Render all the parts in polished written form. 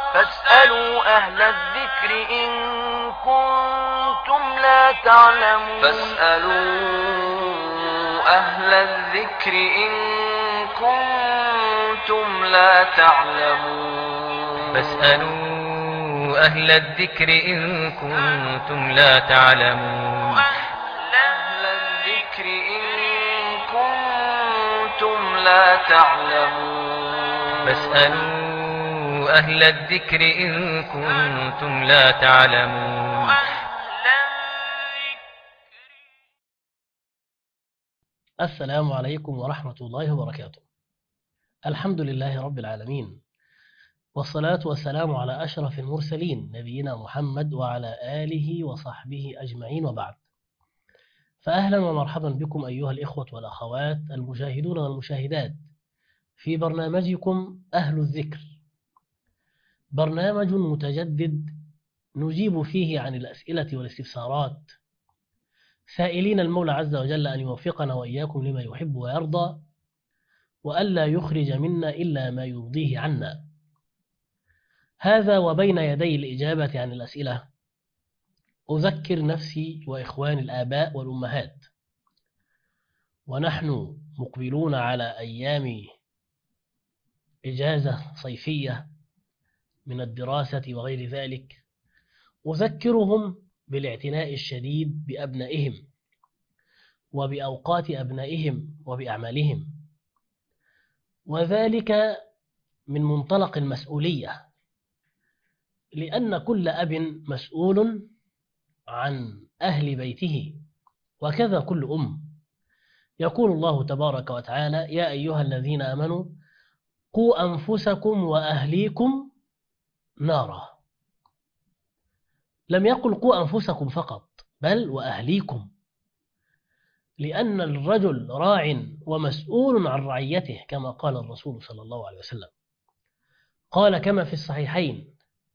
فاسألوا أهل الذكر إن كنتم لا تعلمون. فاسألوا أهل الذكر إن كنتم لا تعلمون. فاسألوا أهل الذكر إن كنتم لا تعلمون. أهل الذكر إن كنتم لا تعلمون. فاسألوا أهل الذكر إن كنتم لا تعلمون. السلام عليكم ورحمة الله وبركاته. الحمد لله رب العالمين، والصلاة والسلام على أشرف المرسلين نبينا محمد وعلى آله وصحبه أجمعين، وبعد. فأهلا ومرحبا بكم أيها الإخوة والأخوات المشاهدون والمشاهدات في برنامجكم أهل الذكر، برنامج متجدد نجيب فيه عن الأسئلة والاستفسارات، سائلين المولى عز وجل أن يوفقنا وإياكم لما يحب ويرضى، وألا يخرج منا إلا ما يرضيه عنا. هذا وبين يدي الإجابة عن الأسئلة أذكر نفسي وإخواني الآباء والأمهات، ونحن مقبلون على أيام إجازة صيفية من الدراسة وغير ذلك، أذكرهم بالاعتناء الشديد بأبنائهم وبأوقات أبنائهم وبأعمالهم، وذلك من منطلق المسؤولية، لأن كل أب مسؤول عن أهل بيته، وكذا كل أم. يقول الله تبارك وتعالى: يا أيها الذين آمنوا قوا أنفسكم وأهليكم نارا. لم يقل قوا أنفسكم فقط، بل وأهليكم، لأن الرجل راع ومسؤول عن رعيته، كما قال الرسول صلى الله عليه وسلم. قال كما في الصحيحين: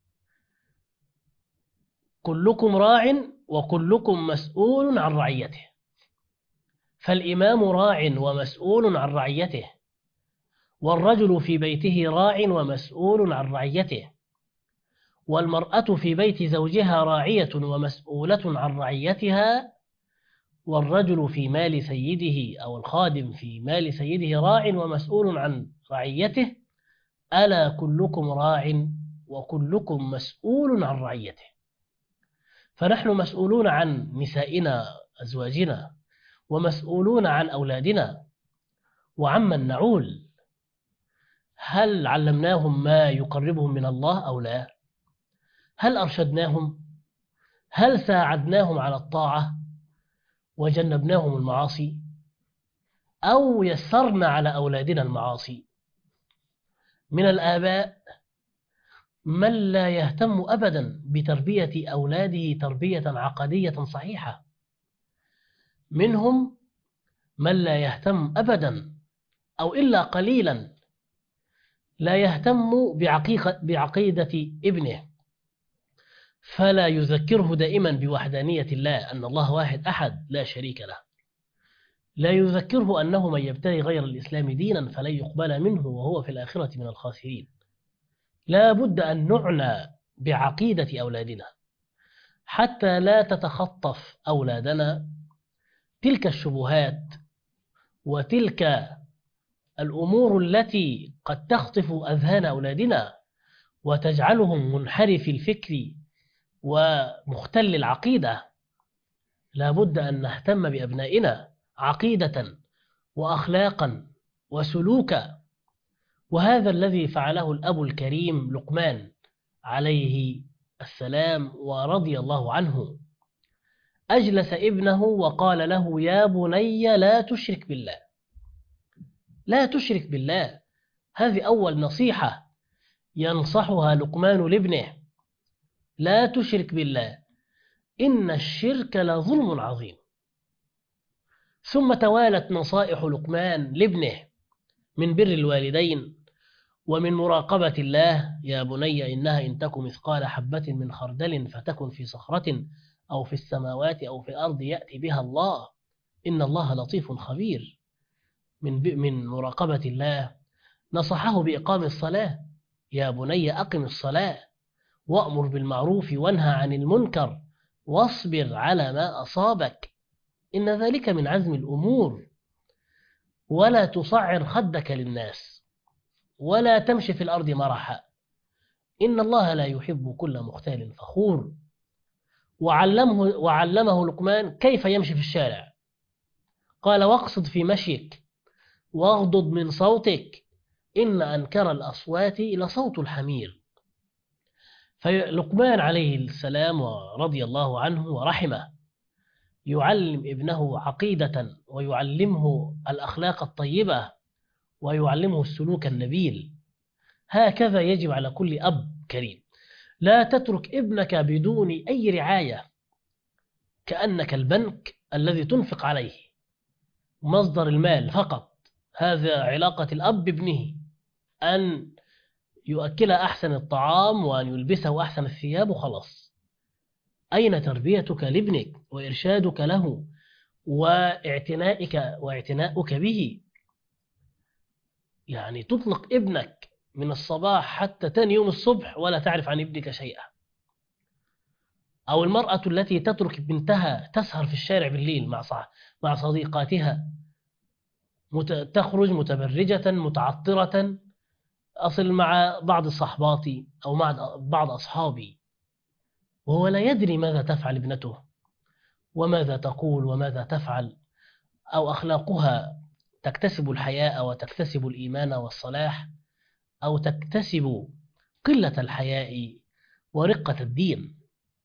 كلكم راع وكلكم مسؤول عن رعيته. فالإمام راع ومسؤول عن رعيته، والرجل في بيته راع ومسؤول عن رعيته، والمرأة في بيت زوجها راعية ومسؤولة عن رعيتها، والرجل في مال سيده أو الخادم في مال سيده راع ومسؤول عن رعيته. ألا كلكم راع وكلكم مسؤول عن رعيته. فنحن مسؤولون عن نسائنا أزواجنا، ومسؤولون عن أولادنا وعمن نعول. هل علمناهم ما يقربهم من الله أو لا؟ هل أرشدناهم؟ هل ساعدناهم على الطاعة وجنبناهم المعاصي؟ أو يسرنا على أولادنا المعاصي؟ من الآباء من لا يهتم أبدا بتربية أولاده تربية عقدية صحيحة، منهم من لا يهتم أبدا أو إلا قليلا لا يهتم بعقيدة ابنه، فلا يذكره دائما بوحدانية الله، أن الله واحد أحد لا شريك له. لا يذكره أنه من يبتغي غير الإسلام دينا فلن يقبل منه وهو في الآخرة من الخاسرين. لا بد أن نعنى بعقيدة أولادنا حتى لا تتخطف أولادنا تلك الشبهات وتلك الأمور التي قد تخطف أذهان أولادنا وتجعلهم منحرف الفكر ومختل العقيدة. لا بد أن نهتم بأبنائنا عقيدة وأخلاقا وسلوكا، وهذا الذي فعله الأب الكريم لقمان عليه السلام ورضي الله عنه. أجلس ابنه وقال له: يا بني لا تشرك بالله. لا تشرك بالله، هذه أول نصيحة ينصحها لقمان لابنه. لا تشرك بالله، إن الشرك لظلم عظيم. ثم توالت نصائح لقمان لابنه من بر الوالدين ومن مراقبة الله: يا بني إنها إن تك مثقال حبة من خردل فتكن في صخرة أو في السماوات أو في الأرض يأتي بها الله إن الله لطيف خبير. من مراقبة الله نصحه بإقام الصلاة: يا بني أقم الصلاة وأمر بالمعروف وانهى عن المنكر واصبر على ما أصابك إن ذلك من عزم الأمور ولا تصعر خدك للناس ولا تمشي في الأرض مرحا إن الله لا يحب كل مختال فخور وعلمه لقمان كيف يمشي في الشارع قال واقصد في مشيك واغضض من صوتك إن أنكر الأصوات لصوت الحمير. فلقمان عليه السلام ورضي الله عنه ورحمه يعلم ابنه عقيدة ويعلمه الأخلاق الطيبة ويعلمه السلوك النبيل. هكذا يجب على كل أب كريم. لا تترك ابنك بدون أي رعاية كأنك البنك الذي تنفق عليه مصدر المال فقط. هذا علاقة الأب بابنه أن يؤكل أحسن الطعام وأن يلبسه أحسن الثياب وخلاص. أين تربيتك لابنك وإرشادك له واعتناؤك به؟ يعني تطلق ابنك من الصباح حتى تاني يوم الصبح ولا تعرف عن ابنك شيئا. أو المرأة التي تترك بنتها تسهر في الشارع بالليل مع صديقاتها تخرج متبرجة متعطرة أصل مع بعض صحباتي أو مع بعض أصحابي وهو لا يدري ماذا تفعل ابنته وماذا تقول وماذا تفعل. أو أخلاقها تكتسب الحياء وتكتسب الإيمان والصلاح أو تكتسب قلة الحياء ورقة الدين.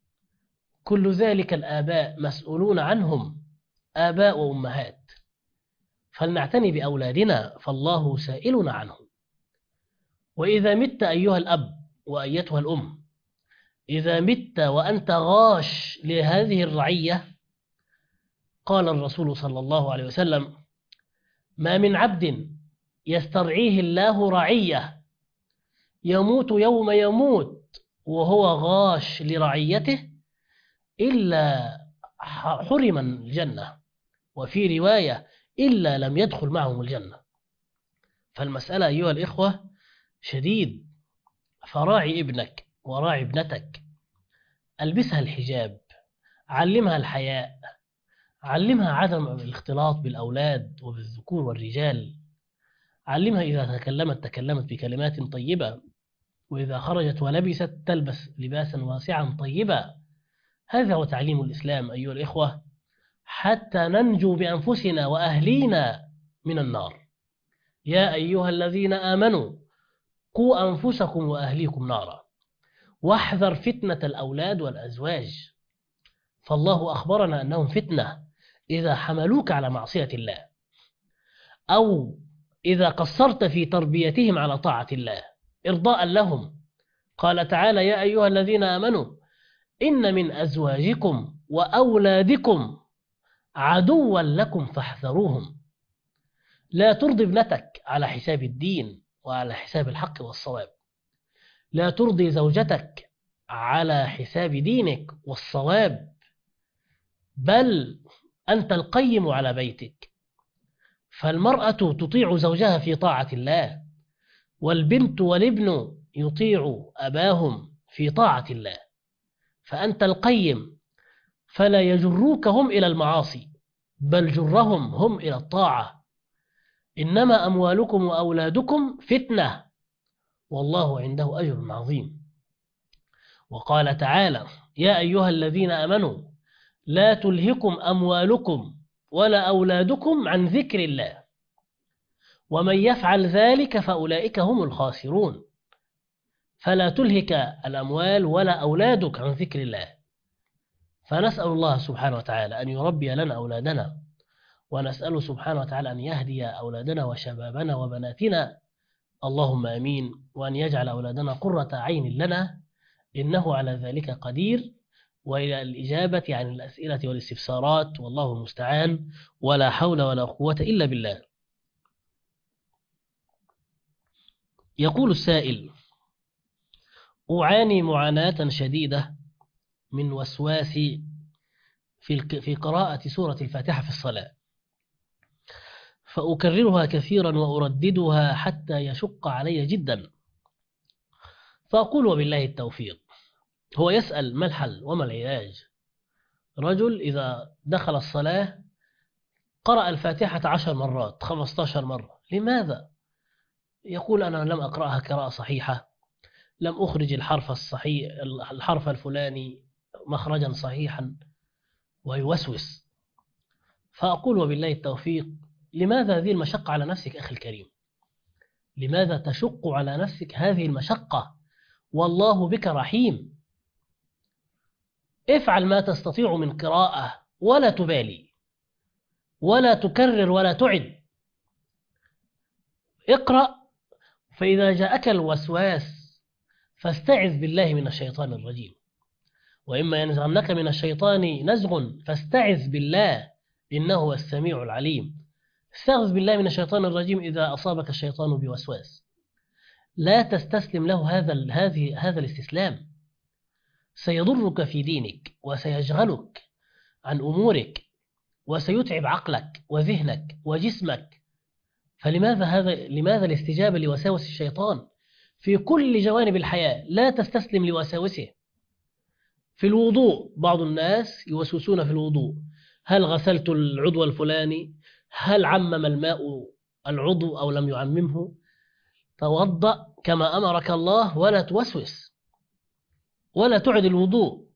كل ذلك الآباء مسؤولون عنهم آباء وأمهات. فلنعتني بأولادنا فالله سائلنا عنهم. وإذا مت أيها الأب وأيتها الأم إذا مت وأنت غاش لهذه الرعية قال الرسول صلى الله عليه وسلم ما من عبد يسترعيه الله رعية يموت يوم يموت وهو غاش لرعيته إلا حرم الجنة وفي رواية إلا لم يدخل معهم الجنة. فالمسألة أيها الإخوة شديد. فراعي ابنك وراعي ابنتك. ألبسها الحجاب علمها الحياء علمها عدم الاختلاط بالأولاد وبالذكور والرجال. علمها إذا تكلمت بكلمات طيبة وإذا خرجت ولبست تلبس لباسا واسعا طيبا. هذا هو تعليم الإسلام أيها الإخوة حتى ننجو بأنفسنا وأهلينا من النار. يا أيها الذين آمنوا قوا أنفسكم وأهليكم نارا واحذر فتنة الأولاد والأزواج فالله أخبرنا أنهم فتنة إذا حملوك على معصية الله أو إذا قصرت في تربيتهم على طاعة الله إرضاء لهم. قال تعالى يا أيها الذين آمنوا إن من أزواجكم وأولادكم عدوا لكم فاحذروهم. لا ترضي ابنتك على حساب الدين وعلى حساب الحق والصواب. لا ترضي زوجتك على حساب دينك والصواب بل أنت القيم على بيتك. فالمرأة تطيع زوجها في طاعة الله والبنت والابن يطيع أباهم في طاعة الله. فأنت القيم فلا يجروك هم إلى المعاصي بل جرهم هم إلى الطاعة. إنما أموالكم وأولادكم فتنة والله عنده أجر عظيم. وقال تعالى يا أيها الذين آمنوا لا تلهكم أموالكم ولا أولادكم عن ذكر الله ومن يفعل ذلك فأولئك هم الخاسرون. فلا تلهك الأموال ولا أولادك عن ذكر الله. فنسأل الله سبحانه وتعالى أن يربي لنا أولادنا ونسأله سبحانه وتعالى أن يهدي أولادنا وشبابنا وبناتنا اللهم آمين. وأن يجعل أولادنا قرة عين لنا إنه على ذلك قدير. وإلى الإجابة عن الأسئلة والاستفسارات والله المستعان ولا حول ولا قوة إلا بالله. يقول السائل أعاني معاناة شديدة من وسواس في قراءة سورة الفاتحة في الصلاة فأكررها كثيرا وأرددها حتى يشق علي جدا فأقول وبالله التوفيق. هو يسأل ما الحل وما العلاج؟ رجل إذا دخل الصلاة قرأ الفاتحة 10 مرات 15 مرة، لماذا؟ يقول أنا لم أقرأها قراءة صحيحة، لم أخرج الحرف الصحيح، الحرف الفلاني مخرجا صحيحا، ويوسوس. فأقول وبالله التوفيق، لماذا هذه المشقة على نفسك أخي الكريم؟ لماذا تشق على نفسك هذه المشقة؟ والله بك رحيم. افعل ما تستطيع من قراءة ولا تبالي، ولا تكرر ولا تعد. اقرأ، فإذا جاءك الوسواس فاستعذ بالله من الشيطان الرجيم، وإما ينزغنك من الشيطان نزغ فاستعذ بالله إنه هو السميع العليم. استعذ بالله من الشيطان الرجيم إذا أصابك الشيطان بوسواس. لا تستسلم له هذا الاستسلام، سيضرك في دينك وسيشغلك عن أمورك وسيتعب عقلك وذهنك وجسمك. لماذا الاستجابة لوساوس الشيطان في كل جوانب الحياة؟ لا تستسلم لوساوسه. في الوضوء بعض الناس يوسوسون في الوضوء، هل غسلت العضو الفلاني؟ هل عمم الماء العضو أو لم يعممه؟ توضأ كما أمرك الله ولا توسوس ولا تعد الوضوء.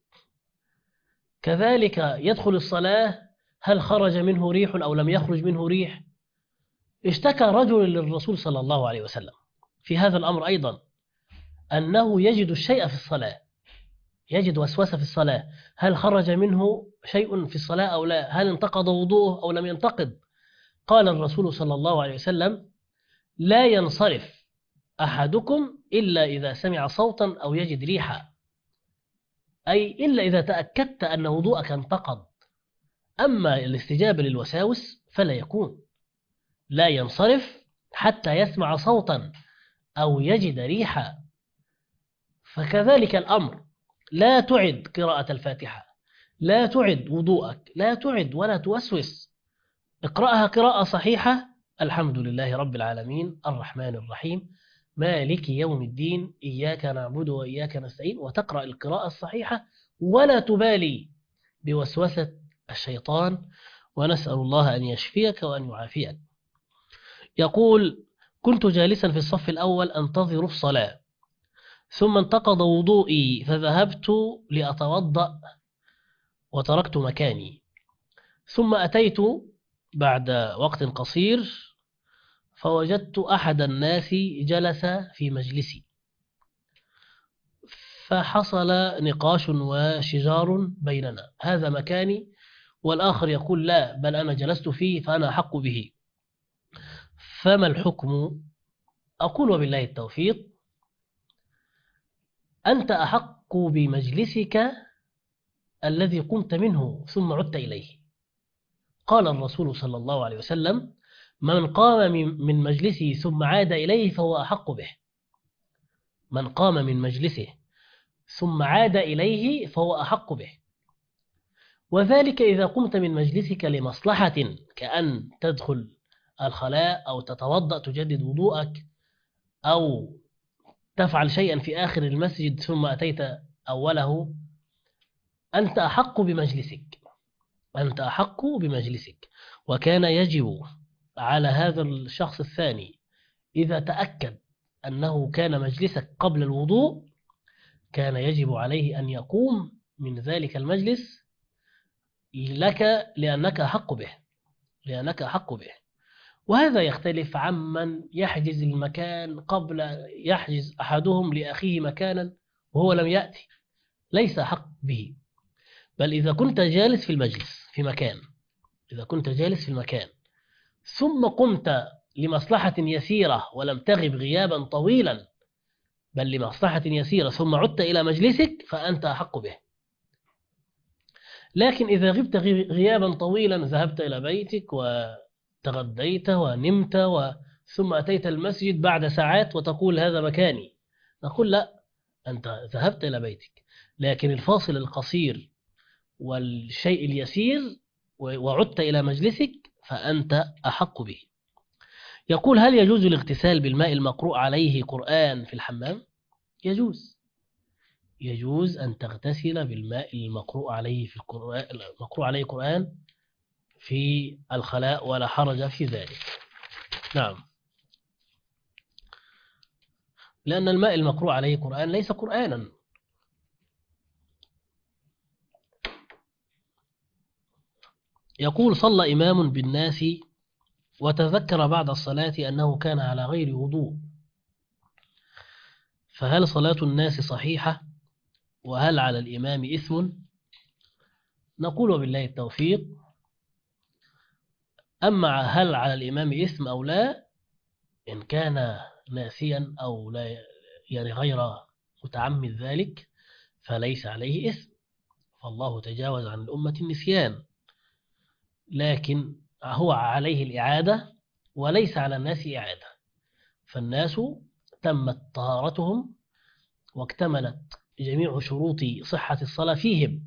كذلك يدخل الصلاة، هل خرج منه ريح أو لم يخرج منه ريح؟ اشتكى رجل للرسول صلى الله عليه وسلم في هذا الأمر أيضا، أنه يجد الشيء في الصلاة، يجد وسوسة في الصلاة، هل خرج منه شيء في الصلاة أو لا؟ هل انتقض وضوءه أو لم ينتقض؟ قال الرسول صلى الله عليه وسلم: لا ينصرف أحدكم إلا إذا سمع صوتا أو يجد ريحا، أي إلا إذا تأكدت أن وضوءك انتقض. أما الاستجابة للوساوس فلا يكون، لا ينصرف حتى يسمع صوتا أو يجد ريحا. فكذلك الأمر، لا تعد قراءة الفاتحة، لا تعد وضوءك، لا تعد ولا توسوس، اقرأها قراءة صحيحة: الحمد لله رب العالمين الرحمن الرحيم مالك يوم الدين إياك نعبد وإياك نستعين، وتقرأ القراءة الصحيحة ولا تبالي بوسوسة الشيطان، ونسأل الله أن يشفيك وأن يعافيك. يقول: كنت جالسا في الصف الأول أنتظر الصلاة، ثم انتقض وضوئي فذهبت لأتوضأ وتركت مكاني، ثم أتيت بعد وقت قصير فوجدت أحد الناس جلس في مجلسي، فحصل نقاش وشجار بيننا، هذا مكاني والآخر يقول لا بل أنا جلست فيه فأنا أحق به، فما الحكم؟ أقول وبالله التوفيق: أنت أحق بمجلسك الذي قمت منه ثم عدت إليه. قال الرسول صلى الله عليه وسلم: من قام من مجلسه ثم عاد إليه فهو أحق به. من قام من مجلسه ثم عاد إليه فهو أحق به. وذلك إذا قمت من مجلسك لمصلحة، كأن تدخل الخلاء أو تتوضأ تجدد وضوءك، أو تفعل شيئا في آخر المسجد ثم أتيت أوله، أنت أحق بمجلسك، أنت أحق بمجلسك. وكان يجب على هذا الشخص الثاني إذا تأكد أنه كان مجلسك قبل الوضوء، كان يجب عليه أن يقوم من ذلك المجلس لك لأنك أحق به، لأنك أحق به. وهذا يختلف عمن يحجز المكان قبل، يحجز أحدهم لأخيه مكانا وهو لم يأتي، ليس أحق به. بل إذا كنت جالس في المجلس في مكان، إذا كنت جالس في المكان ثم قمت لمصلحة يسيرة ولم تغب غيابا طويلا، بل لمصلحة يسيرة ثم عدت إلى مجلسك، فأنت أحق به. لكن إذا غبت غيابا طويلا، ذهبت إلى بيتك وتغديت ونمت ثم أتيت المسجد بعد ساعات وتقول هذا مكاني، نقول لا، أنت ذهبت إلى بيتك، لكن الفاصل القصير والشيء اليسير وعدت إلى مجلسك فأنت أحق به. يقول: هل يجوز الاغتسال بالماء المقروء عليه قرآن في الحمام؟ يجوز أن تغتسل بالماء المقروء عليه في القرآن، المقروء عليه قرآن في الخلاء، ولا حرج في ذلك. نعم، لأن الماء المقروء عليه قرآن ليس قرآنا. يقول: صلى إمام بالناس وتذكر بعد الصلاة أنه كان على غير وضوء، فهل صلاة الناس صحيحة؟ وهل على الإمام إثم؟ نقول بالله التوفيق: أما هل على الإمام إثم أو لا، إن كان ناسيا أو لا، يعني غير متعمد ذلك، فليس عليه إثم، فالله تجاوز عن الأمة النسيان، لكن هو عليه الإعادة وليس على الناس إعادة. فالناس تمت طهارتهم واكتملت جميع شروط صحة الصلاة فيهم،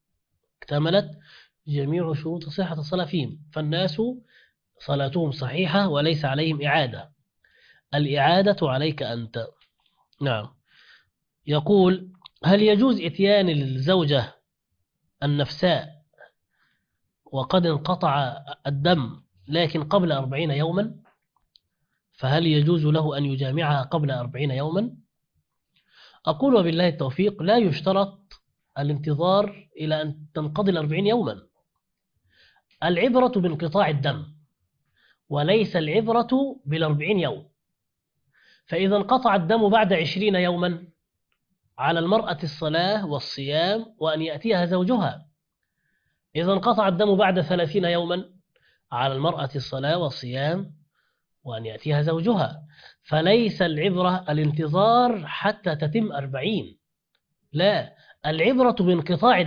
فالناس صلاتهم صحيحة وليس عليهم إعادة، الإعادة عليك أنت. نعم. يقول: هل يجوز إتيان الزوجة النفساء وقد انقطع الدم لكن قبل 40 يوما، فهل يجوز له أن يجامعها قبل 40 يوما؟ أقول وبالله التوفيق: لا يشترط الانتظار إلى أن تنقضي 40 يوما، العبرة بانقطاع الدم وليس العبرة بال40 يوم. فإذا انقطع الدم بعد 20 يوما، على المرأة الصلاة والصيام وأن يأتيها زوجها. إذا انقطع الدم بعد 30 يوما، على المرأة الصلاة والصيام وأن يأتيها زوجها. فليس العبرة الانتظار حتى تتم 40، لا، العبرة بانقطاع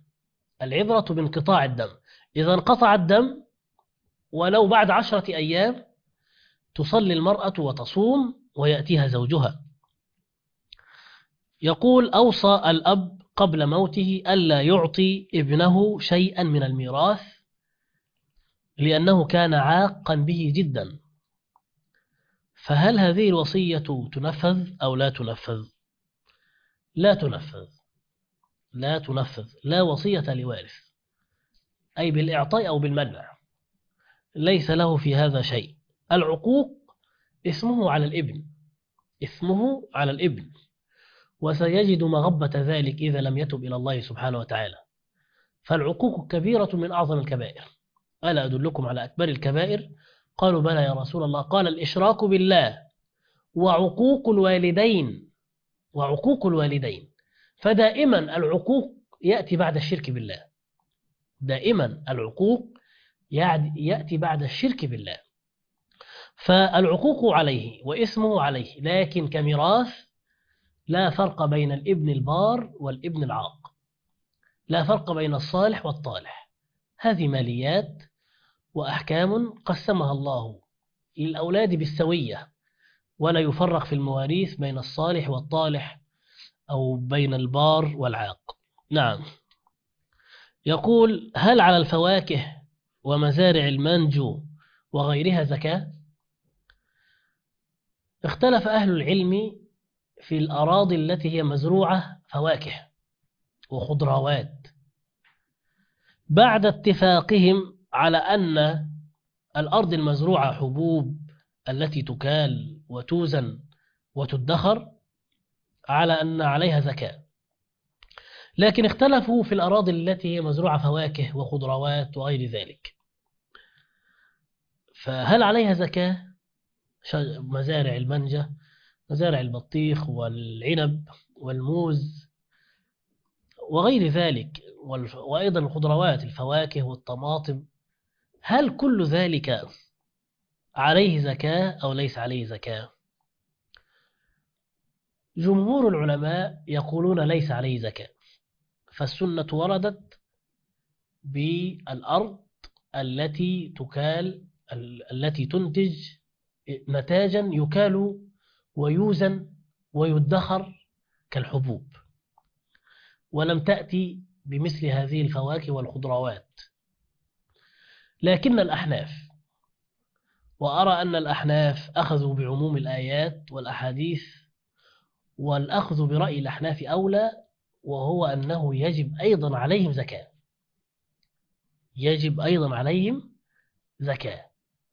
الدم. إذا انقطع الدم ولو بعد 10 أيام، تصلي المرأة وتصوم ويأتيها زوجها. يقول: أوصى الأب قبل موته ألا يعطي ابنه شيئا من الميراث لأنه كان عاقا به جدا، فهل هذه الوصية تنفذ أو لا تنفذ؟ لا تنفذ، لا وصية لوارث، أي بالإعطاء أو بالمنع، ليس له في هذا شيء. العقوق اسمه على الابن، وسيجد مغبة ذلك إذا لم يتب إلى الله سبحانه وتعالى. فالعقوق كبيرة من أعظم الكبائر. ألا أدلكم على أكبر الكبائر؟ قالوا: بلى يا رسول الله. قال: الإشراك بالله وعقوق الوالدين. فدائما العقوق يأتي بعد الشرك بالله، فالعقوق عليه واسمه عليه، لكن كميراث لا فرق بين الابن البار والابن العاق، لا فرق بين الصالح والطالح. هذه ماليات وأحكام قسمها الله للأولاد بالسوية، ولا يفرق في المواريث بين الصالح والطالح أو بين البار والعاق. نعم. يقول: هل على الفواكه ومزارع المانجو وغيرها زكاة؟ اختلف أهل العلم في الأراضي التي هي مزروعة فواكه وخضروات، بعد اتفاقهم على أن الأرض المزروعة حبوب التي تكال وتوزن وتدخر، على أن عليها زكاة. لكن اختلفوا في الأراضي التي هي مزروعة فواكه وخضروات وغير ذلك، فهل عليها زكاة؟ مزارع المانجا، مزارع البطيخ والعنب والموز وغير ذلك، وأيضا الخضروات، الفواكه والطماطم، هل كل ذلك عليه زكاة أو ليس عليه زكاة؟ جمهور العلماء يقولون ليس عليه زكاة، فالسنة وردت بالأرض التي تنتج نتاجا يكال ويوزن ويدخر كالحبوب، ولم تأتي بمثل هذه الفواكه والخضروات. لكن الأحناف، وأرى أن الأحناف أخذوا بعموم الآيات والأحاديث والأخذ برأي الأحناف أولى، وهو أنه يجب أيضا عليهم زكاة، يجب أيضا عليهم زكاة.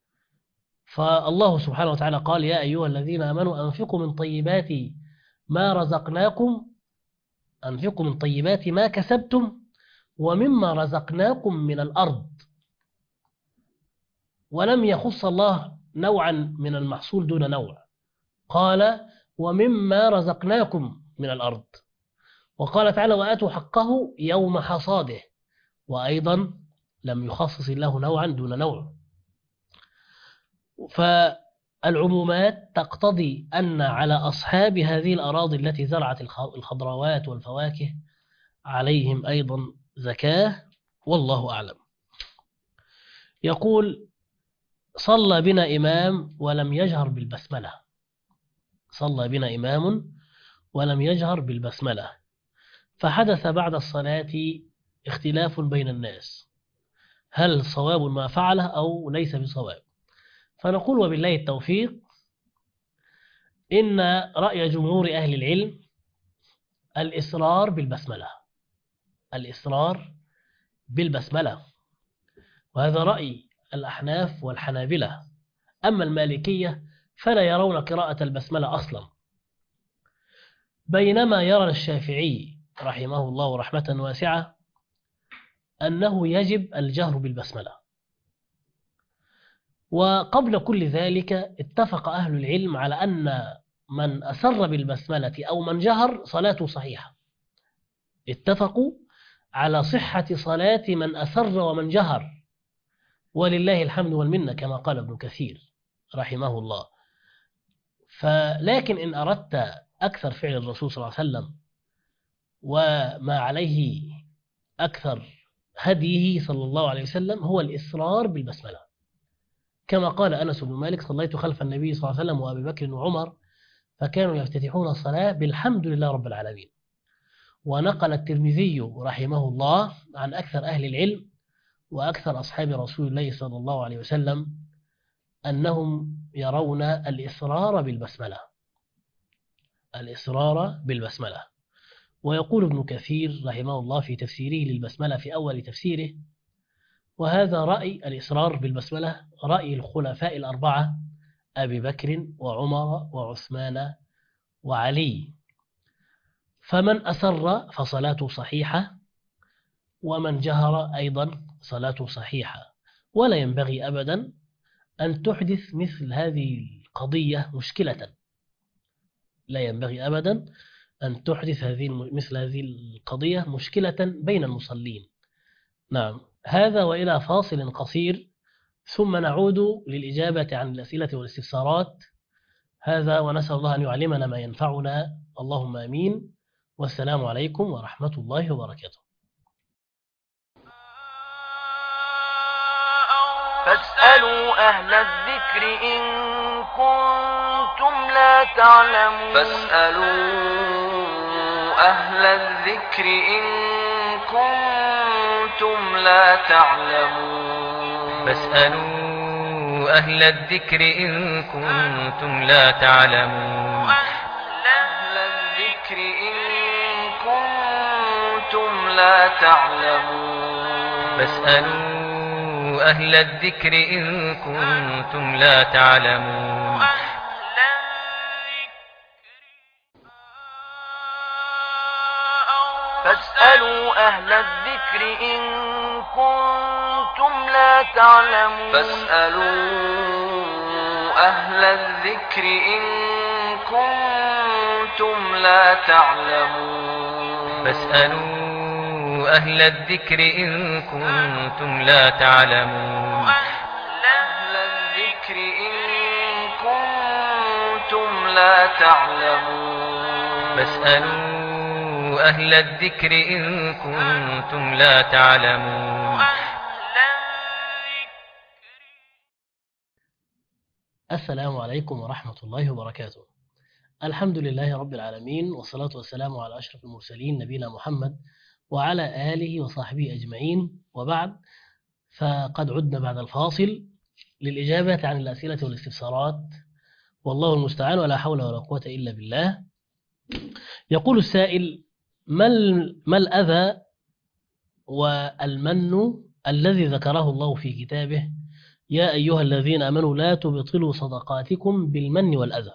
فالله سبحانه وتعالى قال: يا أيها الذين آمنوا أنفقوا من طيبات ما رزقناكم، أنفقوا من طيبات ما كسبتم ومما رزقناكم من الأرض. ولم يخص الله نوعا من المحصول دون نوع، قال: ومما رزقناكم من الأرض. وقال تعالى: وآتوا حقه يوم حصاده. وأيضا لم يخصص الله نوعا دون نوع. فالعمومات تقتضي أن على أصحاب هذه الأراضي التي زرعت الخضروات والفواكه عليهم أيضا زكاة، والله أعلم. يقول: صلى بنا إمام ولم يجهر بالبسملة. صلى بنا إمام ولم يجهر بالبسملة، فحدث بعد الصلاة اختلاف بين الناس، هل صواب ما فعله أو ليس بصواب؟ فنقول: وبالله التوفيق، إن رأي جمهور أهل العلم الإصرار بالبسملة، الإصرار بالبسملة، وهذا رأي الأحناف والحنابلة. أما المالكية فلا يرون قراءة البسملة أصلا، بينما يرى الشافعي رحمه الله رحمة واسعة أنه يجب الجهر بالبسملة. وقبل كل ذلك اتفق أهل العلم على أن من أسر بالبسملة أو من جهر صلاته صحيحة. اتفقوا على صحة صلاة من أسر ومن جهر، ولله الحمد والمنة، كما قال ابن كثير رحمه الله. لكن إن أردت أكثر فعل الرسول صلى الله عليه وسلم وما عليه أكثر هديه صلى الله عليه وسلم هو الإصرار بالبسملة، كما قال أنس بن مالك: صليت خلف النبي صلى الله عليه وسلم وأبي بكر وعمر فكانوا يفتتحون الصلاة بالحمد لله رب العالمين. ونقل الترمذي رحمه الله عن أكثر أهل العلم وأكثر أصحاب رسول الله صلى الله عليه وسلم أنهم يرون الإصرار بالبسملة، الإصرار بالبسملة. ويقول ابن كثير رحمه الله في تفسيره للبسملة في أول تفسيره: وهذا رأي الإصرار بالبسملة رأي الخلفاء الأربعة أبي بكر وعمر وعثمان وعلي، فمن أسر فصلاته صحيحة، ومن جهر أيضا صلاته صحيحة. ولا ينبغي أبدا أن تحدث مثل هذه القضية مشكلة، لا ينبغي أبدا أن تحدث مثل هذه القضية مشكلة بين المصلين. نعم، هذا وإلى فاصل قصير ثم نعود للإجابة عن الأسئلة والاستفسارات. هذا ونسأل الله أن يعلمنا ما ينفعنا، اللهم آمين. والسلام عليكم ورحمة الله وبركاته. فاسألوا أهل الذكر إن كنتم لا تعلمون. فاسألوا أهل الذكر إن كنتم لا تعلمون. فاسألوا أهل الذكر إن كنتم لا تعلمون. أهل الذكر إن كنتم لا تعلمون. فاسألوا أهل الذكر إن كنتم لا تعلمون. فاسألوا أهل الذكر إن كنتم لا تعلمون. فاسألوا أهل الذكر إن كنتم لا تعلمون. فاسألوا أهل الذكر إن كنتم لا تعلمون. أهل الذكر إن كنتم لا تعلمون. فاسألوا أهل الذكر إن كنتم لا تعلمون. السلام عليكم ورحمة الله وبركاته. الحمد لله رب العالمين، والصلاة والسلام على أشرف المرسلين نبينا محمد وعلى آله وصحبه أجمعين، وبعد، فقد عدنا بعد الفاصل للإجابة عن الأسئلة والاستفسارات، والله المستعان ولا حول ولا قوة إلا بالله. يقول السائل: ما الأذى والمن الذي ذكره الله في كتابه يا أيها الذين آمنوا لا تبطلوا صدقاتكم بالمن والأذى؟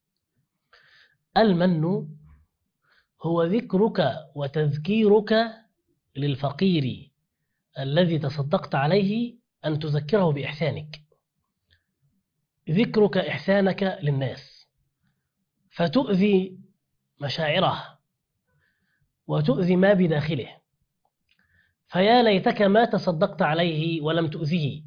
المن هو ذكرك وتذكيرك للفقير الذي تصدقت عليه أن تذكره بإحسانك، ذكرك إحسانك للناس فتؤذي مشاعره وتؤذي ما بداخله، فيا ليتك ما تصدقت عليه ولم تؤذه.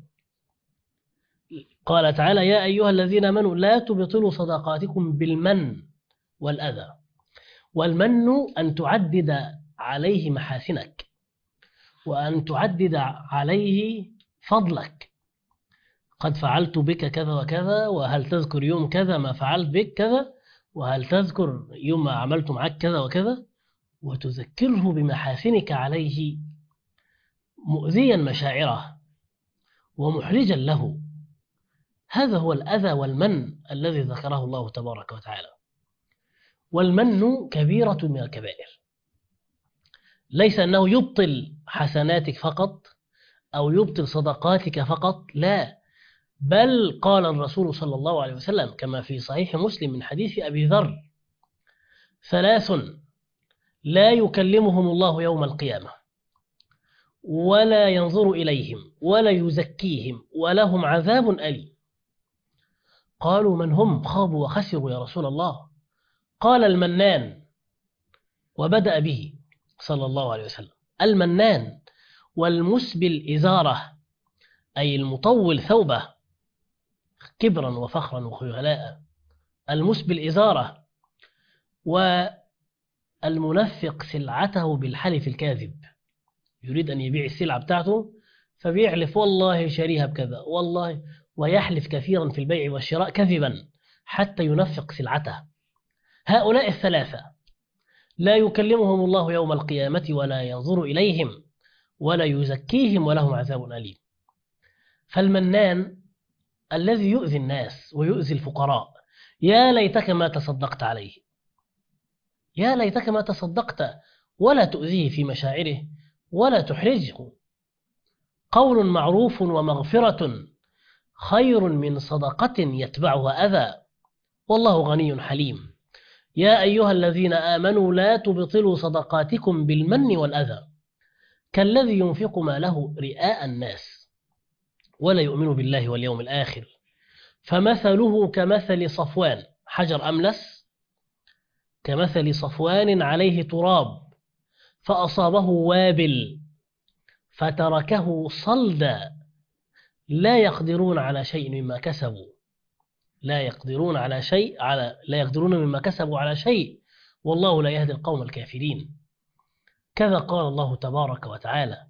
قال تعالى: يا أيها الذين آمنوا لا تبطلوا صدقاتكم بالمن والأذى. والمن أن تعدد عليه محاسنك وأن تعدد عليه فضلك، قد فعلت بك كذا وكذا، وهل تذكر يوم كذا ما فعلت بك كذا، وهل تذكر يوم ما عملت معك كذا وكذا، وتذكره بمحاسنك عليه مؤذيا مشاعره ومحرجا له. هذا هو الأذى والمن الذي ذكره الله تبارك وتعالى. والمن كبيرة من الكبائر، ليس أنه يبطل حسناتك فقط أو يبطل صدقاتك فقط، لا، بل قال الرسول صلى الله عليه وسلم كما في صحيح مسلم من حديث أبي ذر: 3 لا يكلمهم الله يوم القيامة ولا ينظر إليهم ولا يزكيهم ولهم عذاب أليم. قالوا: من هم؟ خابوا وخسروا يا رسول الله. قال: المنان، وبدأ به صلى الله عليه وسلم. المنان والمسبل إزارة، أي المطول ثوبه كبرا وفخرا وخيلاء، المسبل إزارة، والمنفق سلعته بالحلف الكاذب، يريد أن يبيع السلعة بتاعته فبيحلف والله شاريها بكذا والله، ويحلف كثيرا في البيع والشراء كذبا حتى ينفق سلعته. هؤلاء 3 لا يكلمهم الله يوم القيامة ولا ينظر إليهم ولا يزكيهم ولهم عذاب أليم. فالمنان الذي يؤذي الناس ويؤذي الفقراء، يا ليتك ما تصدقت عليه، يا ليتك ما تصدقت ولا تؤذيه في مشاعره ولا تحرجه. قول معروف ومغفرة خير من صدقة يتبعها أذى، والله غني حليم. يا أيها الذين آمنوا لا تبطلوا صدقاتكم بالمن والأذى كالذي ينفق ماله رئاء الناس ولا يؤمن بالله واليوم الآخر، فمثله كمثل صفوان، حجر أملس، كمثل صفوان عليه تراب فأصابه وابل فتركه صلدا لا يقدرون على شيء مما كسبوا، لا يقدرون مما كسبوا على شيء، والله لا يهدي القوم الكافرين. كذا قال الله تبارك وتعالى.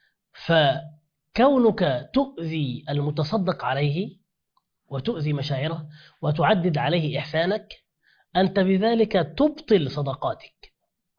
فكونك تؤذي المتصدق عليه وتؤذي مشاعره وتعدد عليه إحسانك، أنت بذلك تبطل صدقاتك.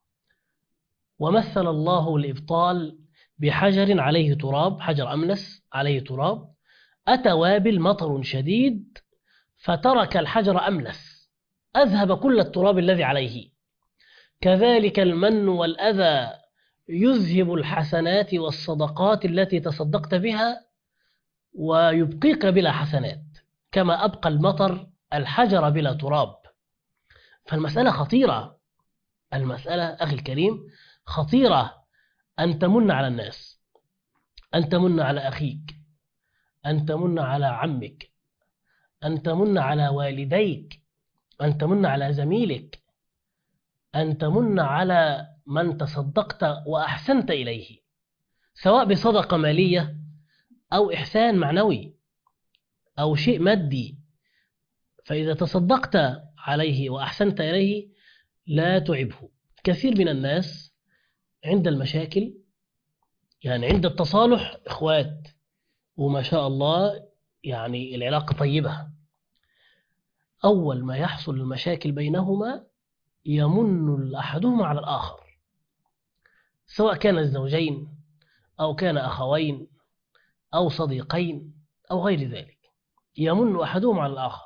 ومثل الله الإبطال بحجر عليه تراب، حجر أملس عليه تراب، أتى وابل مطر شديد فترك الحجر أملس، أذهب كل التراب الذي عليه. كذلك المن والأذى يذهب الحسنات والصدقات التي تصدقت بها ويبقيك بلا حسنات، كما أبقى المطر الحجر بلا تراب. فالمسألة خطيرة، المسألة أخي الكريم خطيرة. أن تمن على الناس، أن تمن على أخيك، أن تمن على عمك، أن تمن على والديك، أن تمن على زميلك، أن تمن على من تصدقت وأحسنت إليه، سواء بصدقة مالية أو إحسان معنوي أو شيء مادي. فإذا تصدقت عليه وأحسنت إليه لا تعبه. كثير من الناس عند المشاكل، يعني عند التصالح إخوات وما شاء الله يعني العلاقة طيبة، أول ما يحصل المشاكل بينهما يمن أحدهما على الآخر، سواء كان الزوجين أو كان أخوين أو صديقين أو غير ذلك، يمن أحدهما على الآخر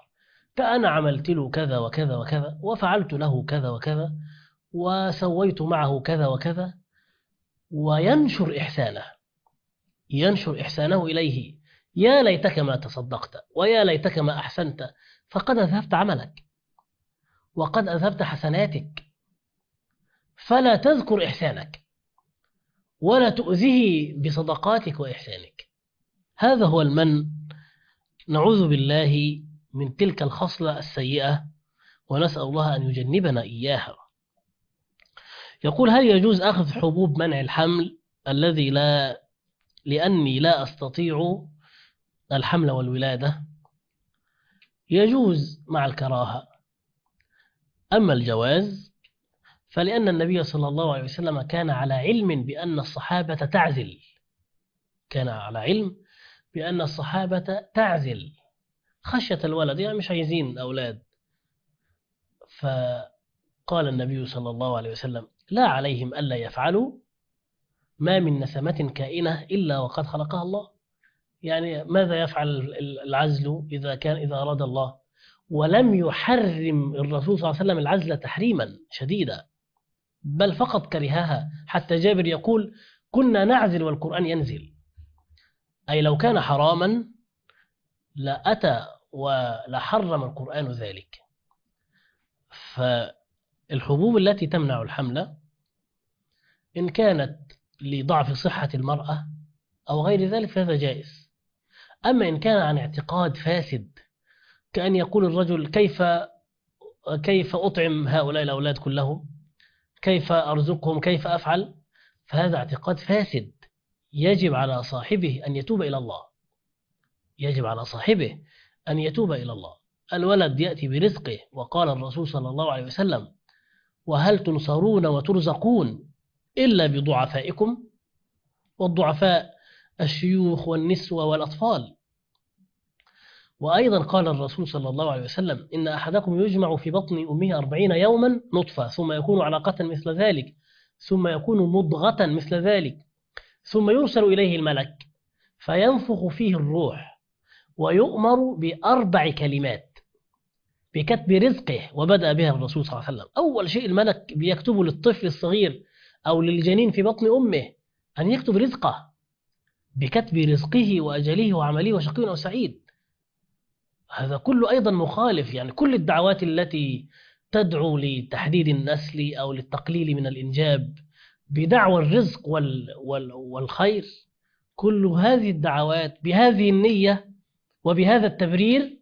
كأنا عملت له كذا وكذا وكذا، وفعلت له كذا وكذا، وسويت معه كذا وكذا، وينشر إحسانه، ينشر إحسانه إليه. يا ليتك ما تصدقت، ويا ليتك ما أحسنت، فقد أذهبت عملك وقد أذهبت حسناتك. فلا تذكر إحسانك ولا تؤذيه بصدقاتك وإحسانك. هذا هو المن. نعوذ بالله من تلك الخصلة السيئة، ونسأل الله أن يجنبنا إياها. يقول: هل يجوز أخذ حبوب منع الحمل لأني لا أستطيع الحمل والولادة؟ يجوز مع الكراهة. أما الجواز فلأن النبي صلى الله عليه وسلم كان على علم بأن الصحابة تعزل، كان على علم بأن الصحابة تعزل خشية الولد، يعني مش عايزين أولاد. فقال النبي صلى الله عليه وسلم: لا عليهم ألا يفعلوا، ما من نسمة كائنة إلا وقد خلقها الله. يعني ماذا يفعل العزل إذا أراد الله؟ ولم يحرم الرسول صلى الله عليه وسلم العزل تحريما شديدا، بل فقط كرهها. حتى جابر يقول: كنا نعزل والقرآن ينزل. أي لو كان حراما لأتى ولحرم القرآن ذلك. فالحبوب التي تمنع الحمل إن كانت لضعف صحة المرأة أو غير ذلك فهذا جائز. أما إن كان عن اعتقاد فاسد، كأن يقول الرجل: كيف أطعم هؤلاء الأولاد كلهم، كيف أرزقهم، كيف أفعل، فهذا اعتقاد فاسد. يجب على صاحبه أن يتوب إلى الله، يجب على صاحبه أن يتوب إلى الله. الولد يأتي برزقه، وقال الرسول صلى الله عليه وسلم: وهل تنصرون وترزقون إلا بضعفائكم؟ والضعفاء الشيوخ والنسوة والأطفال. وأيضا قال الرسول صلى الله عليه وسلم: إن أحدكم يجمع في بطن أمه 40 يوما نطفة، ثم يكون علقة مثل ذلك، ثم يكون مضغة مثل ذلك، ثم يرسل إليه الملك فينفخ فيه الروح، ويؤمر ب4 كلمات بكتب رزقه. وبدأ بها الرسول صلى الله عليه وسلم. أول شيء الملك بيكتبه للطفل الصغير أو للجنين في بطن أمه أن يكتب رزقه، بكتب رزقه وأجله وعمله وشقي أو سعيد. هذا كله أيضا مخالف. يعني كل الدعوات التي تدعو لتحديد النسل أو للتقليل من الإنجاب بدعوى الرزق والخير، كل هذه الدعوات بهذه النية وبهذا التبرير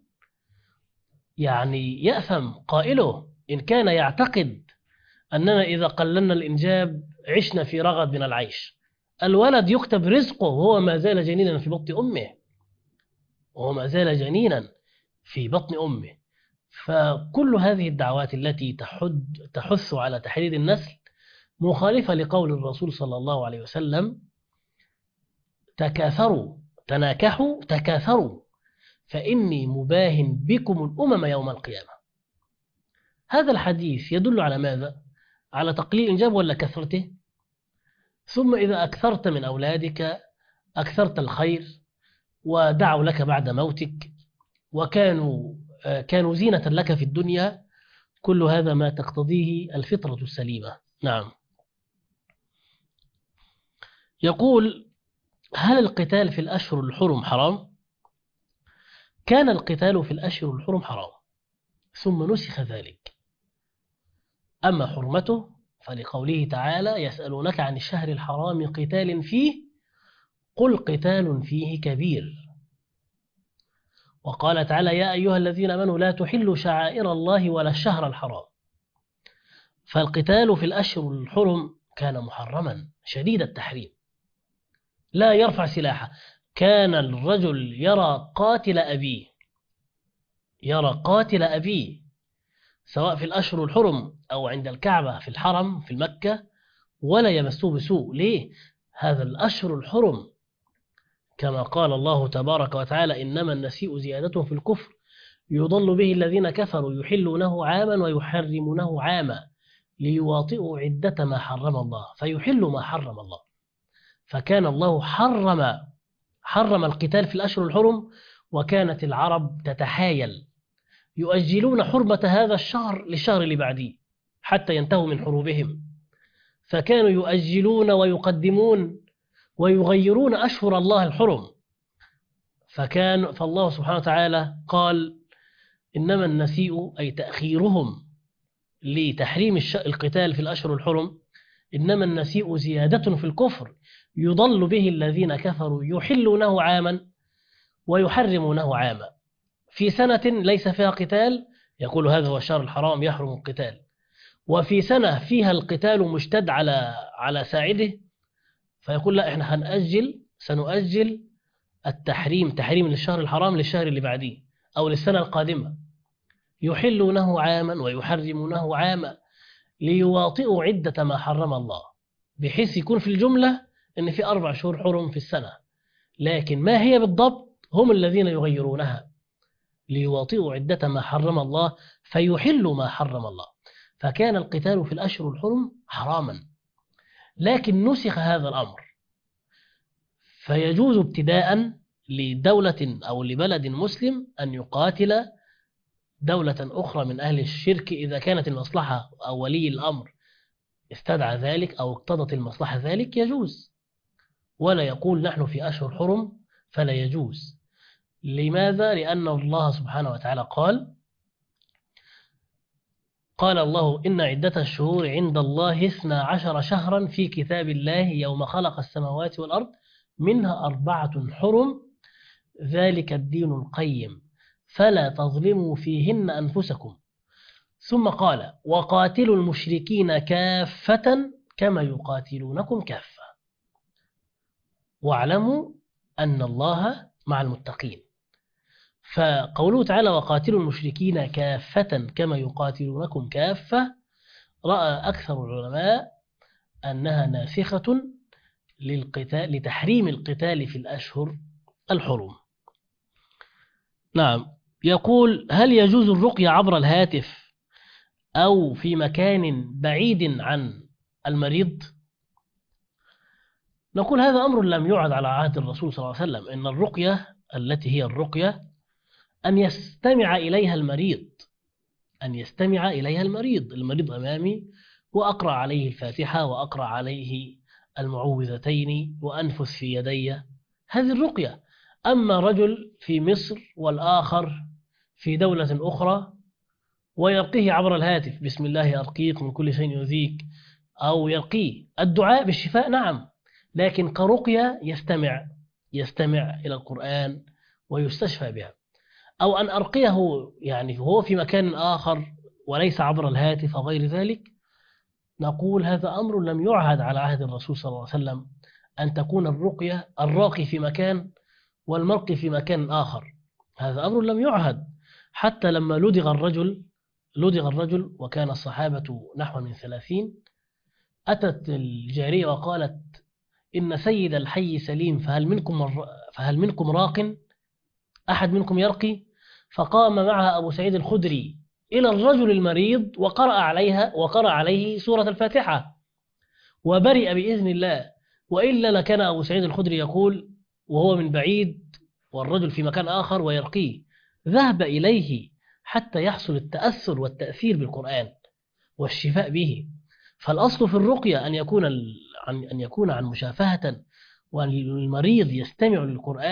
يعني يأثم قائله إن كان يعتقد أننا إذا قللنا الإنجاب عشنا في رغد من العيش. الولد يكتب رزقه وهو ما زال جنينا في بطن أمه، وهو ما زال جنينا في بطن أمه. فكل هذه الدعوات التي تحث على تحديد النسل مخالفة لقول الرسول صلى الله عليه وسلم: تكاثروا تناكحوا تكاثروا فإني مباهن بكم الأمم يوم القيامة. هذا الحديث يدل على ماذا؟ على تقليل الإنجاب ولا كثرته؟ ثم إذا أكثرت من أولادك أكثرت الخير، ودعوا لك بعد موتك، كانوا زينة لك في الدنيا. كل هذا ما تقتضيه الفطرة السليمة. نعم. يقول: هل القتال في الأشهر الحرم حرام؟ كان القتال في الأشهر الحرم حرام ثم نسخ ذلك. أما حرمته فلقوله تعالى: يسألونك عن الشهر الحرام قتال فيه قل قتال فيه كبير. وقال تعالى: يا أيها الذين آمنوا لا تحلوا شعائر الله ولا الشهر الحرام. فالقتال في الأشهر الحرم كان محرما شديد التحريم، لا يرفع سلاحه. كان الرجل يرى قاتل أبيه سواء في الأشهر الحرم أو عند الكعبة في الحرم في مكة ولا يمسوه بسوء. ليه؟ هذا الأشهر الحرم كما قال الله تبارك وتعالى: إنما النسيء زيادة في الكفر يضل به الذين كفروا يحلونه عاما ويحرمونه عاما ليواطئوا عدة ما حرم الله فيحل ما حرم الله. فكان الله حرم القتال في الأشهر الحرم، وكانت العرب تتحايل يؤجلون حرمة هذا الشهر للشهر اللي بعديه حتى ينتهوا من حروبهم، فكانوا يؤجلون ويقدمون ويغيرون أشهر الله الحرم. فالله سبحانه وتعالى قال إنما النسيء أي تأخيرهم لتحريم القتال في الأشهر الحرم، إنما النسيء زيادة في الكفر يضل به الذين كفروا يحلونه عاما ويحرمونه عاما، في سنة ليس فيها قتال يقول هذا هو الشهر الحرام يحرم القتال، وفي سنة فيها القتال مشتد على ساعده فيقول لا إحنا سنؤجل تحريم للشهر الحرام للشهر اللي بعديه أو للسنة القادمة، يحلونه عاما ويحرمونه عاما ليواطئوا عدة ما حرم الله، بحيث يكون في الجملة إن في 4 شهور حرم في السنة، لكن ما هي بالضبط هم الذين يغيرونها ليواطئوا عدة ما حرم الله فيحلوا ما حرم الله. فكان القتال في الأشهر الحرم حراما، لكن نسخ هذا الأمر، فيجوز ابتداء لدولة أو لبلد مسلم أن يقاتل دولة أخرى من أهل الشرك إذا كانت المصلحة أو ولي الأمر استدعى ذلك أو اقتضت المصلحة ذلك يجوز، ولا يقول نحن في أشهر حرم فلا يجوز. لماذا؟ لأن الله سبحانه وتعالى قال الله إن عدة الشهور عند الله 12 شهرا في كتاب الله يوم خلق السماوات والأرض منها 4 حرم ذلك الدين القيم فلا تظلموا فيهن أنفسكم. ثم قال وقاتلوا المشركين كافة كما يقاتلونكم كافة واعلموا أن الله مع المتقين. فقوله تعالى وقاتلوا المشركين كافة كما يقاتلونكم كافة رأى أكثر العلماء أنها ناسخة لتحريم القتال في الأشهر الحرم. نعم. يقول هل يجوز الرقية عبر الهاتف أو في مكان بعيد عن المريض؟ نقول هذا أمر لم يعد على عهد الرسول صلى الله عليه وسلم، إن الرقية التي هي الرقية أن يستمع إليها المريض، المريض أمامي وأقرأ عليه الفاتحة وأقرأ عليه المعوذتين وأنفث في يدي، هذه الرقية. أما رجل في مصر والآخر في دولة أخرى ويرقيه عبر الهاتف بسم الله أرقيك من كل شيء يؤذيك، أو يرقيه الدعاء بالشفاء نعم، لكن كرقية يستمع إلى القرآن ويستشفى بها. أو أن أرقيه يعني هو في مكان آخر وليس عبر الهاتف أو غير ذلك، نقول هذا أمر لم يعهد على عهد الرسول صلى الله عليه وسلم، أن تكون الراقي في مكان والمرقي في مكان آخر، هذا أمر لم يعهد. حتى لما لدغ الرجل وكان الصحابة نحو من 30، أتت الجارية وقالت إن سيد الحي سليم فهل منكم راق، أحد منكم يرقي؟ فقام معها أبو سعيد الخدري إلى الرجل المريض وقرأ عليه سورة الفاتحة وبرئ بإذن الله، وإلا لكان أبو سعيد الخدري يقول وهو من بعيد والرجل في مكان آخر ويرقيه، ذهب إليه حتى يحصل التأثر والتأثير بالقرآن والشفاء به. فالأصل في الرقية أن يكون عن مشافهة، وأن المريض يستمع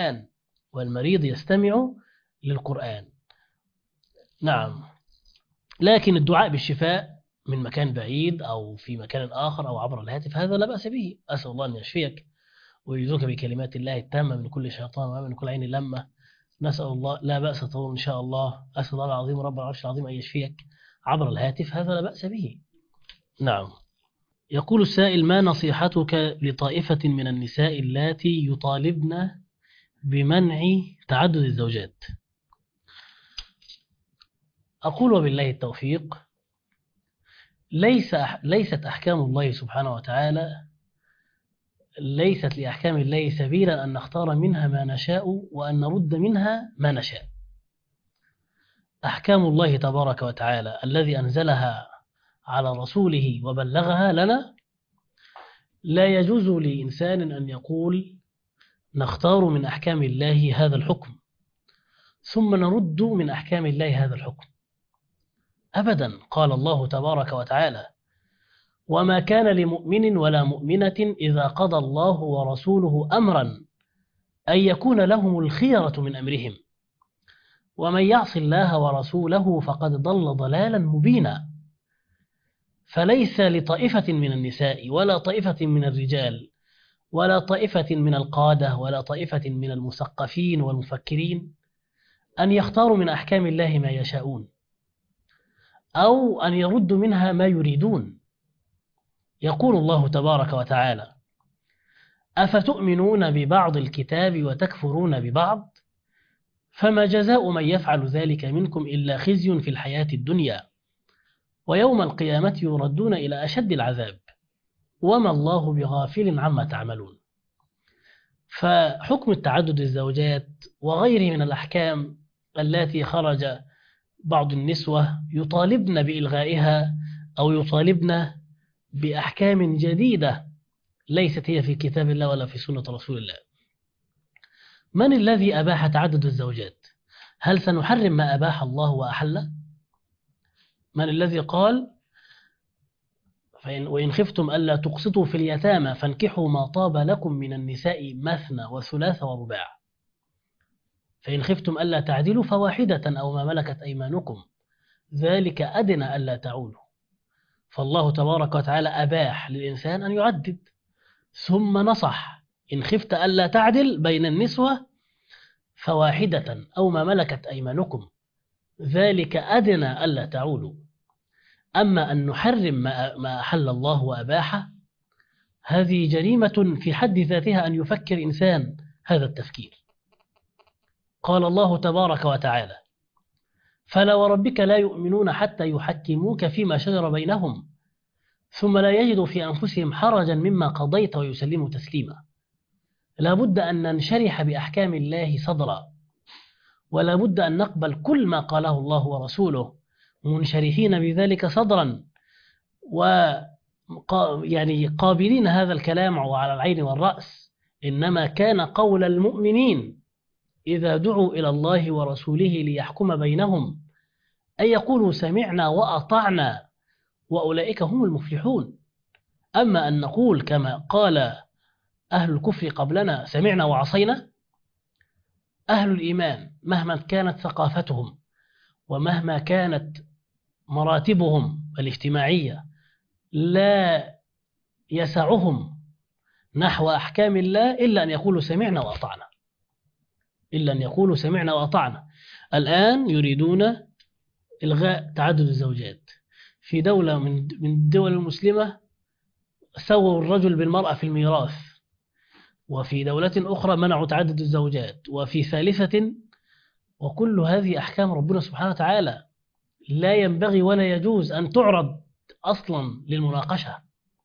للقرآن نعم. لكن الدعاء بالشفاء من مكان بعيد أو في مكان آخر أو عبر الهاتف هذا لا بأس به. أسأل الله أن يشفيك ويجزوك بكلمات الله التامة من كل شيطان ومن كل عين لمة. نسأل الله لا بأس طول إن شاء الله. أسأل الله العظيم رب العرش العظيم أن يشفيك عبر الهاتف، هذا لا بأس به نعم. يقول السائل ما نصيحتك لطائفة من النساء اللاتي يطالبن بمنع تعدد الزوجات؟ أقول وبالله التوفيق، ليست أحكام الله سبحانه وتعالى ليست لأحكام الله سبيلا أن نختار منها ما نشاء وأن نرد منها ما نشاء. أحكام الله تبارك وتعالى الذي أنزلها على رسوله وبلغها لنا، لا يجوز لإنسان أن يقول نختار من أحكام الله هذا الحكم ثم نرد من أحكام الله هذا الحكم. أبدا. قال الله تبارك وتعالى: وما كان لمؤمن ولا مؤمنة إذا قضى الله ورسوله أمرا أن يكون لهم الخيرة من أمرهم ومن يعص الله ورسوله فقد ضل ضلالا مبينا. فليس لطائفة من النساء ولا طائفة من الرجال ولا طائفة من القادة ولا طائفة من المثقفين والمفكرين أن يختاروا من أحكام الله ما يشاءون أو أن يردوا منها ما يريدون. يقول الله تبارك وتعالى: أفتؤمنون ببعض الكتاب وتكفرون ببعض فما جزاء من يفعل ذلك منكم إلا خزي في الحياة الدنيا ويوم القيامة يردون إلى أشد العذاب وما الله بغافل عما تعملون. فحكم التعدد الزوجات وغيره من الأحكام التي خرج بعض النسوة يطالبن بإلغائها أو يطالبن بأحكام جديدة ليست هي في كتاب الله ولا في سنة رسول الله. من الذي أباح تعدد الزوجات؟ هل سنحرم ما أباح الله وأحله؟ من الذي قال: وإن خفتم ألا تقسطوا في اليتامى فانكحوا ما طاب لكم من النساء مثنى وثلاث ورباع فإن خفتم ألا تعدلوا فواحدة أو ما ملكت أيمانكم ذلك أدنى ألا تعولوا. فالله تبارك وتعالى أباح للإنسان أن يعدد، ثم نصح: إن خفت ألا تعدل بين النسوة فواحدة أو ما ملكت أيمانكم ذلك أدنى ألا تعولوا. أما أن نحرم ما أحل الله وأباحه هذه جريمة في حد ذاتها أن يفكر إنسان هذا التفكير. قال الله تبارك وتعالى: فلا وربك لا يؤمنون حتى يحكموك فيما شجر بينهم ثم لا يجدوا في أنفسهم حرجا مما قضيت ويسلموا تسليما. لا بد أن ننشرح بأحكام الله صدرا، ولا بد أن نقبل كل ما قاله الله ورسوله منشرحين بذلك صدرا يعني قابلين هذا الكلام وعلى العين والرأس. إنما كان قول المؤمنين إذا دعوا إلى الله ورسوله ليحكم بينهم أن يقولوا سمعنا وأطعنا وأولئك هم المفلحون. أما أن نقول كما قال أهل الكفر قبلنا سمعنا وعصينا، أهل الإيمان مهما كانت ثقافتهم ومهما كانت مراتبهم الاجتماعية لا يسعهم نحو أحكام الله إلا أن يقولوا سمعنا وأطعنا، إلا أن يقولوا سمعنا وأطعنا. الآن يريدون إلغاء تعدد الزوجات. في دولة من الدول المسلمة سووا الرجل بالمرأة في الميراث، وفي دولة أخرى منعوا تعدد الزوجات، وفي ثالثة. وكل هذه أحكام ربنا سبحانه وتعالى لا ينبغي ولا يجوز أن تعرض أصلا للمناقشة،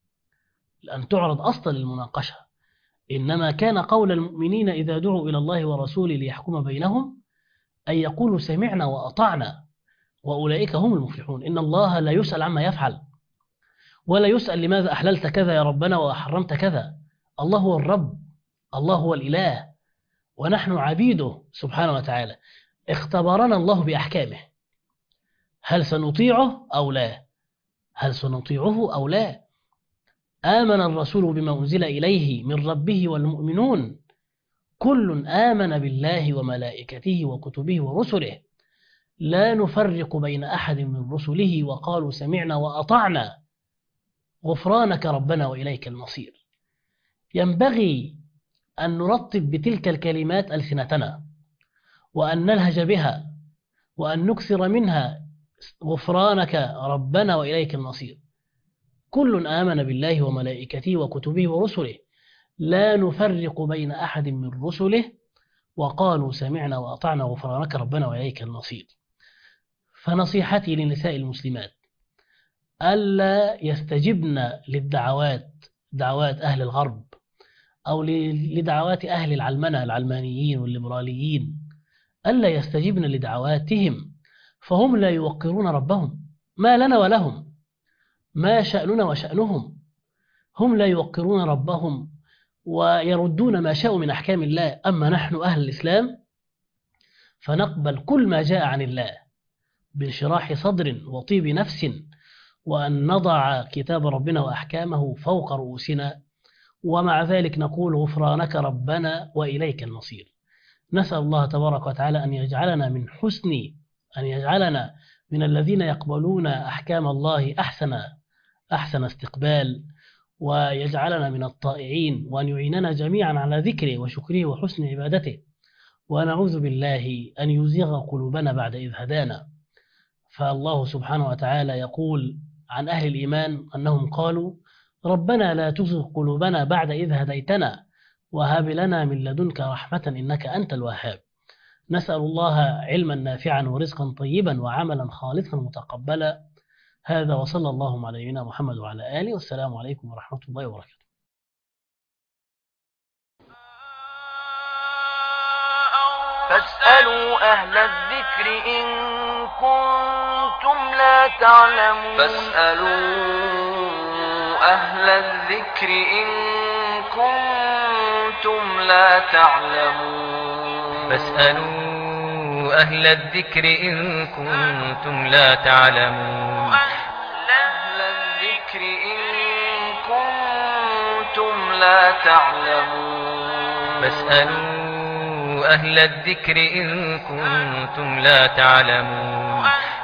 إنما كان قول المؤمنين إذا دعوا إلى الله ورسوله ليحكم بينهم أن يقولوا سمعنا وأطعنا وأولئك هم المفلحون. إن الله لا يسأل عما يفعل ولا يسأل لماذا أحللت كذا يا ربنا وحرمت كذا. الله هو الرب، الله هو الإله، ونحن عبيده سبحانه وتعالى. اختبرنا الله بأحكامه، هل سنطيعه أو لا؟ هل سنطيعه أو لا؟ آمن الرسول بما أنزل إليه من ربه والمؤمنون كل آمن بالله وملائكته وكتبه ورسله لا نفرق بين أحد من رسله وقالوا سمعنا وأطعنا غفرانك ربنا وإليك المصير. ينبغي أن نرطب بتلك الكلمات ألسنتنا وأن نلهج بها وأن نكثر منها غفرانك ربنا وإليك المصير. كل آمن بالله وملائكته وكتبه ورسله لا نفرق بين أحد من رسله وقالوا سمعنا وأطعنا غفرانك ربنا وإليك المصير. فنصيحتي للنساء المسلمات ألا يستجبن دعوات أهل الغرب أو لدعوات أهل العلمانيين والليبراليين، ألا يستجبن لدعواتهم، فهم لا يوقرون ربهم. ما لنا ولهم، ما شأننا وشأنهم. هم لا يوقرون ربهم ويردون ما شاءوا من أحكام الله. أما نحن أهل الإسلام فنقبل كل ما جاء عن الله بانشراح صدر وطيب نفس، وأن نضع كتاب ربنا وأحكامه فوق رؤوسنا، ومع ذلك نقول غفرانك ربنا وإليك المصير. نسأل الله تبارك وتعالى أن يجعلنا من الذين يقبلون أحكام الله أحسن استقبال، ويجعلنا من الطائعين، وأن يعيننا جميعا على ذكره وشكره وحسن عبادته، ونعوذ بالله أن يزيغ قلوبنا بعد إذ هدانا. فالله سبحانه وتعالى يقول عن أهل الإيمان أنهم قالوا ربنا لا تزغ قلوبنا بعد إذ هديتنا وهب لنا من لدنك رحمة إنك أنت الوهاب. نسأل الله علما نافعا ورزقا طيبا وعملا خالصا متقبلا. هذا وصلى الله على نبينا محمد وعلى آله، والسلام عليكم ورحمة الله وبركاته. فاسألوا أهل الذكر إن كنتم لا تعلمون. فاسألوا أهل الذكر إن كنتم لا تعلمون. فاسألوا أهل الذكر إن كنتم لا تعلمون. أهل الذكر إن كنتم لا تعلمون. فاسألوا أهل الذكر إن كنتم لا تعلمون.